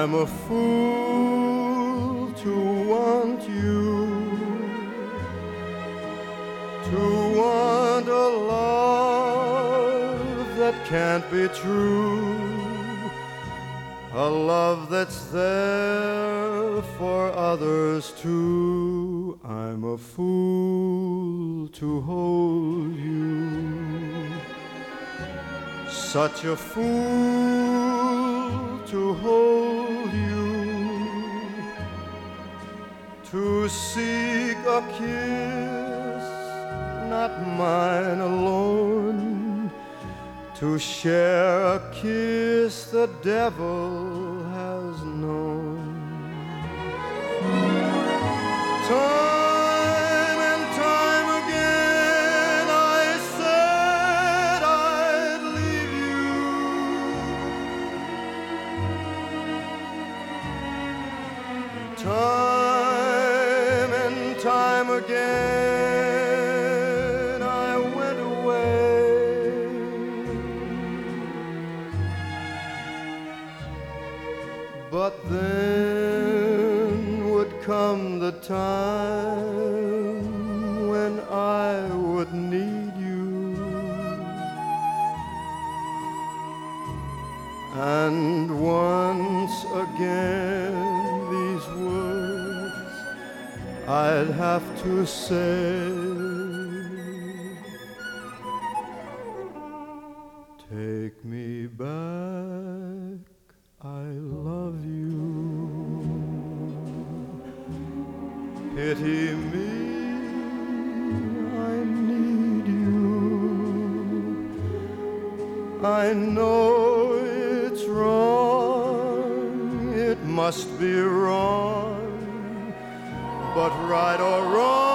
I'm a fool to want you, to want a love that can't be true, a love that's there for others too. I'm a fool to hold you, such a fool to hold you, to seek a kiss, not mine alone, to share a kiss the devil has known. Time and time again I said I'd leave you, time and time again I went away, but then would come the time when I would need you, and once again these words I'd have to say, take me back, I love you. Pity me, I need you. I know it's wrong, it must be wrong, but right or wrong,